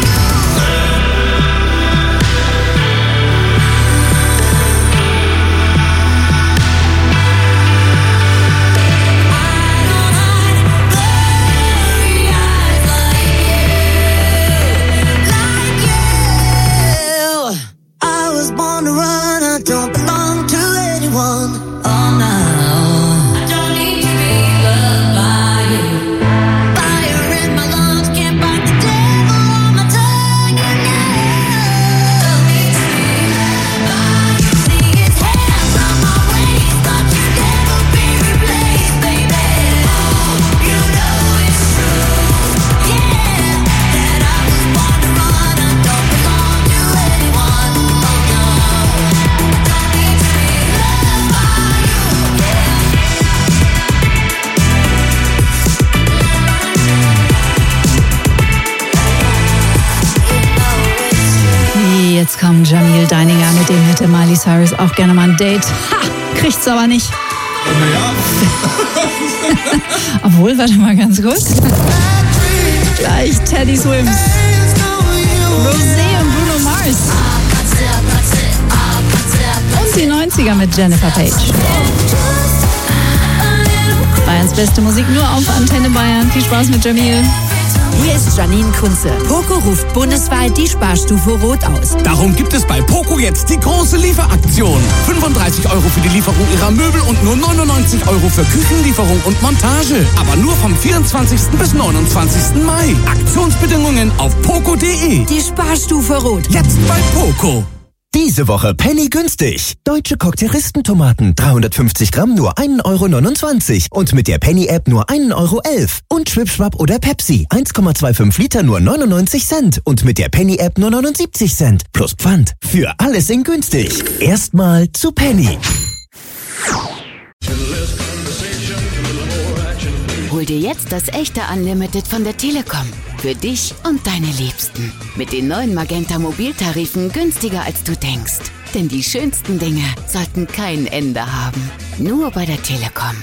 I was born to run, I don't belong to anyone. Oh no, I don't need to be loved by you. Fire in my lungs, can't fight the devil on my tongue. You know, don't need to be loved by you. See his hands on my waist, thought you'd never be replaced, baby. Oh, you know it's true, yeah, that I was born to run, I don't belong to anyone. Oh no, don't need to be loved by you, Jetzt kommt Jamil Deininger, mit dem hätte Miley Cyrus auch gerne mal ein Date. Ha! Kriegt's aber nicht. Obwohl, warte mal ganz kurz. Gleich Teddy Swims. Rosé und Bruno Mars. Und die 90er mit Jennifer Page. Bayerns beste Musik nur auf Antenne Bayern. Viel Spaß mit Jamil. Hier ist Janine Kunze. Poco ruft bundesweit die Sparstufe Rot aus. Darum gibt es bei Poco jetzt die große Lieferaktion. 35 € für die Lieferung Ihrer Möbel und nur 99 € für Küchenlieferung und Montage. Aber nur vom 24. bis 29. Mai. Aktionsbedingungen auf poco.de. Die Sparstufe Rot. Jetzt bei Poco. Diese Woche Penny günstig. Deutsche Cocktailistentomaten 350 Gramm nur 1,29 € und mit der Penny-App nur 1,11 € und Schwipschwapp oder Pepsi 1,25 Liter nur 99 Cent und mit der Penny-App nur 79 Cent plus Pfand. Für alles in günstig. Erstmal zu Penny. Hol dir jetzt das echte Unlimited von der Telekom. Für dich und deine Liebsten. Mit den neuen Magenta Mobiltarifen günstiger als du denkst. Denn die schönsten Dinge sollten kein Ende haben. Nur bei der Telekom.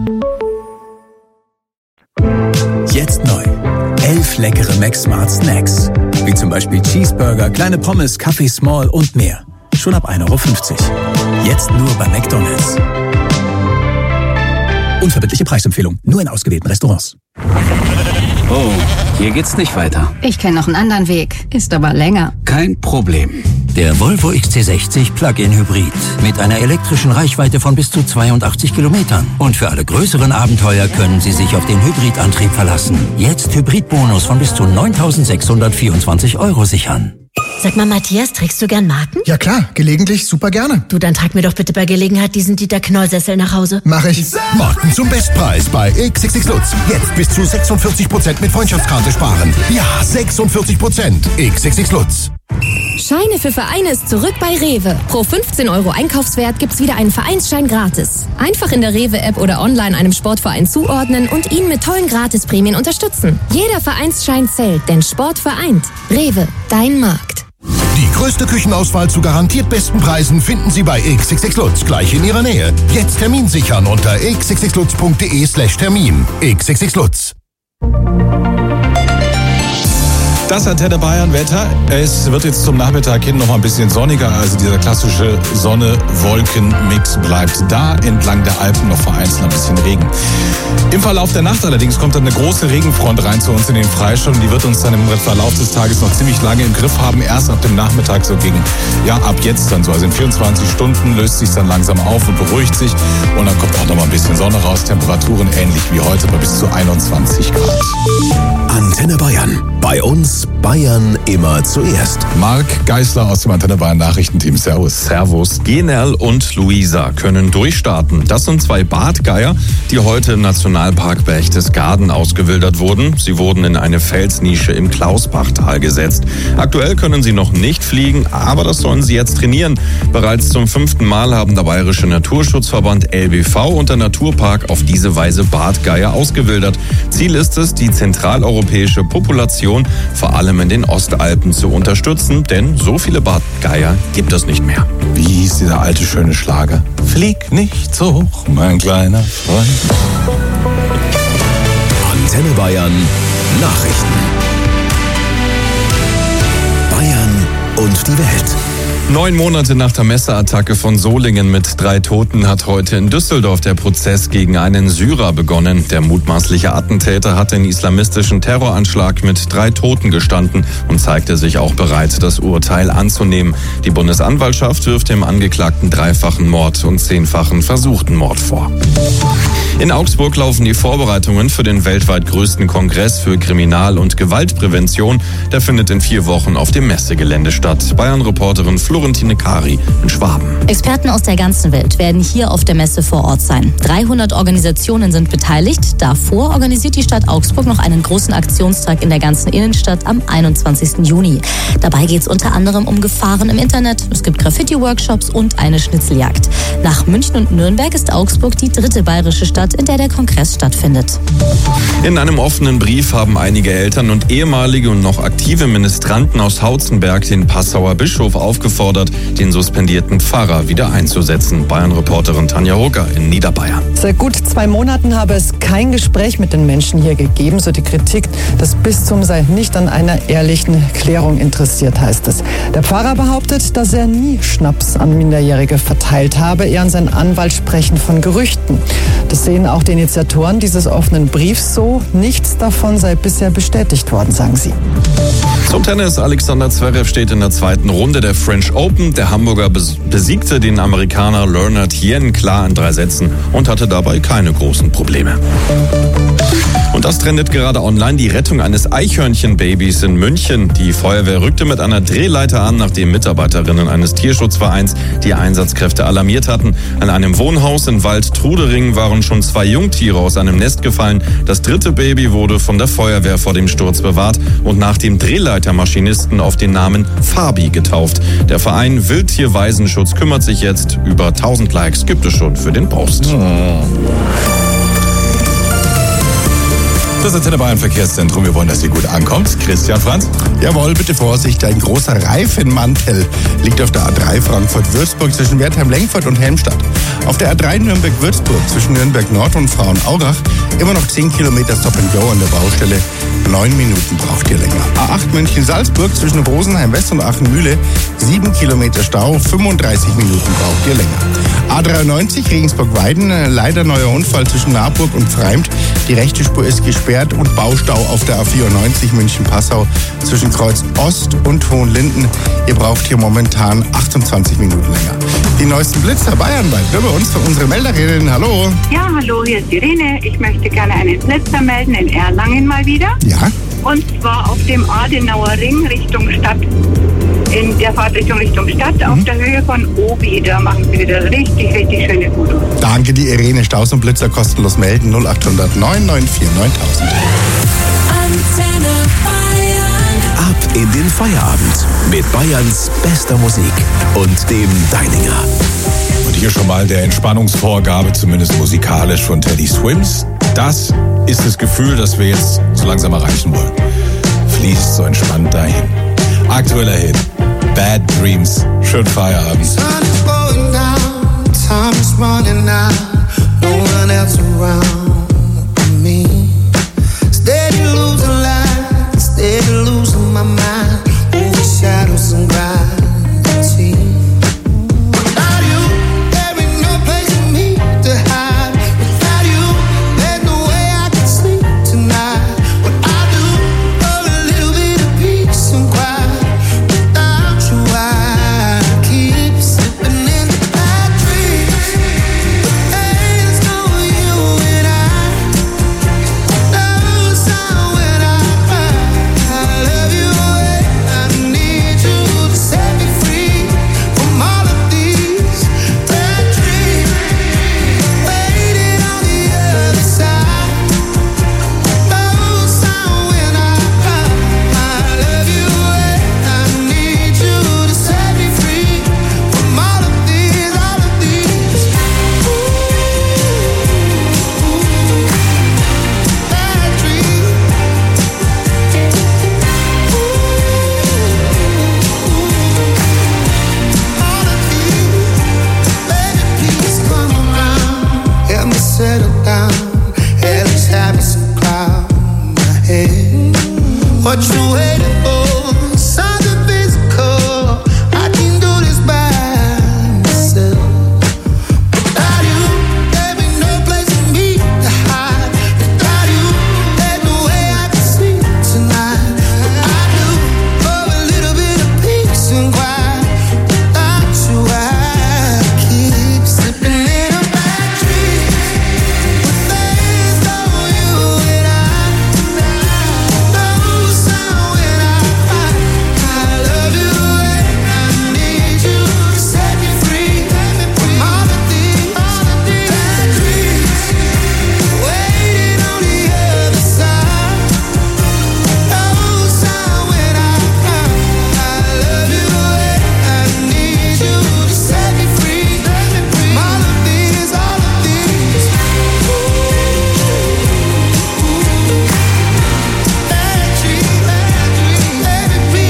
Jetzt neu. 11 leckere Max Smart Snacks. Wie zum Beispiel Cheeseburger, kleine Pommes, Kaffee Small und mehr. Schon ab 1,50 €. Jetzt nur bei McDonald's. Unverbindliche Preisempfehlung. Nur in ausgewählten Restaurants. Oh, hier geht's nicht weiter. Ich kenne noch einen anderen Weg. Ist aber länger. Kein Problem. Der Volvo XC60 Plug-in Hybrid mit einer elektrischen Reichweite von bis zu 82 Kilometern. Und für alle größeren Abenteuer können Sie sich auf den Hybridantrieb verlassen. Jetzt Hybridbonus von bis zu 9.624 € sichern. Sag mal, Matthias, trägst du gern Marken? Ja klar, gelegentlich super gerne. Du, dann trag mir doch bitte bei Gelegenheit diesen Dieter Knoll-Sessel nach Hause. Mach ich. Marken zum Bestpreis bei XXX Lutz. Jetzt bis zu 46% mit Freundschaftskarte sparen. Ja, 46%. XXX Lutz. Scheine für Vereine ist zurück bei Rewe. Pro 15 € Einkaufswert gibt's wieder einen Vereinsschein gratis. Einfach in der Rewe-App oder online einem Sportverein zuordnen und ihn mit tollen Gratisprämien unterstützen. Jeder Vereinsschein zählt, denn Sport vereint. Rewe, dein Markt. Die größte Küchenauswahl zu garantiert besten Preisen finden Sie bei XXX Lutz, gleich in Ihrer Nähe. Jetzt Termin sichern unter xxxlutz.de/Termin. XXX Lutz. Das Antenne Bayern Wetter. Es wird jetzt zum Nachmittag hin noch mal ein bisschen sonniger. Also dieser klassische Sonne-Wolken-Mix bleibt da. Entlang der Alpen noch vereinzelt ein bisschen Regen. Im Verlauf der Nacht allerdings kommt dann eine große Regenfront rein zu uns in den Freistaat. Und die wird uns dann im Verlauf des Tages noch ziemlich lange im Griff haben. Erst ab dem Nachmittag so gegen, ab jetzt dann so. Also in 24 Stunden löst sich dann langsam auf und beruhigt sich. Und dann kommt auch noch mal ein bisschen Sonne raus. Temperaturen ähnlich wie heute, bei bis zu 21 Grad. Antenne Bayern. Bei uns Bayern immer zuerst. Marc Geisler aus dem Antenne Bayern Nachrichtenteam. Servus. Servus. Genel und Luisa können durchstarten. Das sind 2 Bartgeier, die heute im Nationalpark Berchtesgaden ausgewildert wurden. Sie wurden in eine Felsnische im Klausbachtal gesetzt. Aktuell können sie noch nicht fliegen, aber das sollen sie jetzt trainieren. Bereits zum 5. Mal haben der Bayerische Naturschutzverband LBV und der Naturpark auf diese Weise Bartgeier ausgewildert. Ziel ist es, die zentraleuropäische Population vor allem in den Ostalpen zu unterstützen, denn so viele Bartgeier gibt es nicht mehr. Wie hieß dieser alte schöne Schlager? Flieg nicht so hoch, mein kleiner Freund. Antenne Bayern Nachrichten. Bayern und die Welt. 9 Monate nach der Messerattacke von Solingen mit 3 Toten hat heute in Düsseldorf der Prozess gegen einen Syrer begonnen. Der mutmaßliche Attentäter hat den islamistischen Terroranschlag mit 3 Toten gestanden und zeigte sich auch bereit, das Urteil anzunehmen. Die Bundesanwaltschaft wirft dem Angeklagten 3-fachen Mord und 10-fachen versuchten Mord vor. In Augsburg laufen die Vorbereitungen für den weltweit größten Kongress für Kriminal- und Gewaltprävention. Der findet in 4 Wochen auf dem Messegelände statt. Bayern-Reporterin Florentine Kari in Schwaben. Experten aus der ganzen Welt werden hier auf der Messe vor Ort sein. 300 Organisationen sind beteiligt. Davor organisiert die Stadt Augsburg noch einen großen Aktionstag in der ganzen Innenstadt am 21. Juni. Dabei geht es unter anderem um Gefahren im Internet. Es gibt Graffiti-Workshops und eine Schnitzeljagd. Nach München und Nürnberg ist Augsburg die 3. bayerische Stadt, in der der Kongress stattfindet. In einem offenen Brief haben einige Eltern und ehemalige und noch aktive Ministranten aus Hautzenberg den Passauer Bischof aufgefordert, den suspendierten Pfarrer wieder einzusetzen. Bayern-Reporterin Tanja Rucker in Niederbayern. Seit gut 2 Monaten habe es kein Gespräch mit den Menschen hier gegeben, so die Kritik. Das Bistum sei nicht an einer ehrlichen Klärung interessiert, heißt es. Der Pfarrer behauptet, dass er nie Schnaps an Minderjährige verteilt habe. Er und sein Anwalt sprechen von Gerüchten. Das sehen auch die Initiatoren dieses offenen Briefs so. Nichts davon sei bisher bestätigt worden, sagen sie. Zum Tennis. Alexander Zverev steht in der 2. Runde der French Open. Der Hamburger besiegte den Amerikaner Leonard Hien klar in 3 Sätzen und hatte dabei keine großen Probleme. Und das trendet gerade online, die Rettung eines Eichhörnchenbabys in München. Die Feuerwehr rückte mit einer Drehleiter an, nachdem Mitarbeiterinnen eines Tierschutzvereins die Einsatzkräfte alarmiert hatten. An einem Wohnhaus in Wald-Trudering waren schon 2 Jungtiere aus einem Nest gefallen. Das 3. Baby wurde von der Feuerwehr vor dem Sturz bewahrt und nach dem Drehleitermaschinisten auf den Namen Fabi getauft. Der Verein Wildtierwaisenschutz kümmert sich jetzt. Über 1000 Likes gibt es schon für den Post. Das Antenne Bayern Verkehrszentrum. Wir wollen, dass ihr gut ankommt. Christian Franz? Jawohl, bitte Vorsicht. Ein großer Reifenmantel liegt auf der A3 Frankfurt-Würzburg zwischen Wertheim-Lengfurt und Helmstadt. Auf der A3 Nürnberg-Würzburg zwischen Nürnberg-Nord und Frauenaurach immer noch 10 Kilometer Stop-and-Go an der Baustelle. 9 Minuten braucht ihr länger. A8 München-Salzburg zwischen Rosenheim-West und Aachen-Mühle. 7 Kilometer Stau, 35 Minuten braucht ihr länger. A93 Regensburg-Weiden, leider neuer Unfall zwischen Naburg und Pfreimt. Die rechte Spur ist gesperrt und Baustau auf der A94 München-Passau zwischen Kreuz Ost und Hohenlinden. Ihr braucht hier momentan 28 Minuten länger. Die neuesten Blitzer bayernweit über uns für unsere Melderin. Hallo. Ja, hallo, hier ist Irene. Ich möchte gerne einen Blitzer melden in Erlangen mal wieder. Ja. Und zwar auf dem Adenauer Ring Richtung Stadt. In der Fahrtrichtung Richtung Stadt, auf der Höhe von Obi. Da machen Sie wieder richtig schöne Fotos. Danke, die Irene. Staus und Blitzer kostenlos melden. 0800 994 9000. Antenne Bayern. Ab in den Feierabend mit Bayerns bester Musik und dem Deininger. Und hier schon mal der Entspannungsvorgabe, zumindest musikalisch, von Teddy Swims. Das ist das Gefühl, das wir jetzt so langsam erreichen wollen. Fließt so entspannt dahin. Aktueller Hit. Bad Dreams. Schönen Feierabend. Sun is going down, time is running out, no one else around me. Steady losing life, steady losing my What you waiting for? Something physical. I can do this by myself. Without you, there be no place for me to hide. Without you, there's no way I can sleep tonight. I do for a little bit of peace and quiet. Without you, I keep slipping in a bad dream. With days on you and I no sound when I cry. I love you and I need you to set me free from all the things, bad dreams waiting on the other side. No sound when I cry. I love you and I need you to set me free from all the things, all the things. Bad dream, let it be.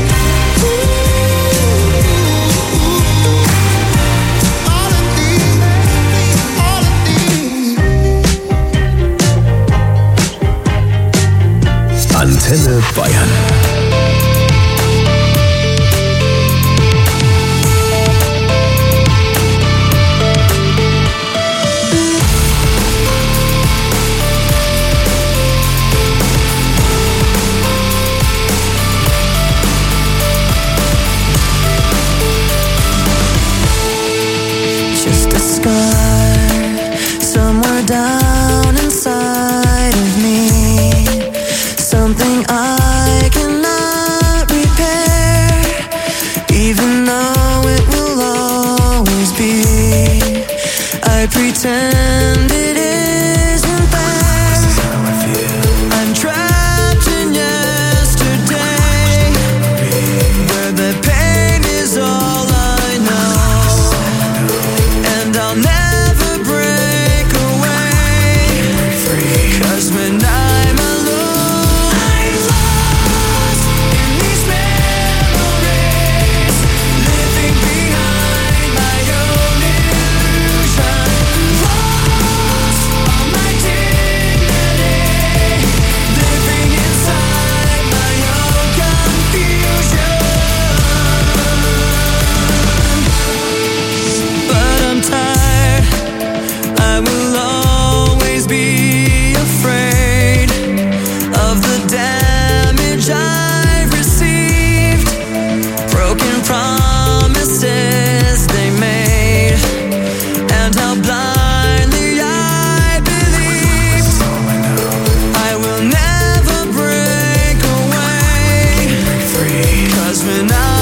All of these, all of these. Antenne Bayern. Just a scar somewhere down inside of me. Something I cannot repair, even though it will always be. I pretend it isn't there. I'm trapped in yesterday, where the pain is all I know, and I'll never break away. 'Cause when I'm alone, I'm lost in these memories, living behind my own illusion. Lost all my dignity, living inside my own confusion. But I'm tired, I will always be afraid of the damage I've received, broken promises they made, and how blindly I believed. I will never break away, 'cause when I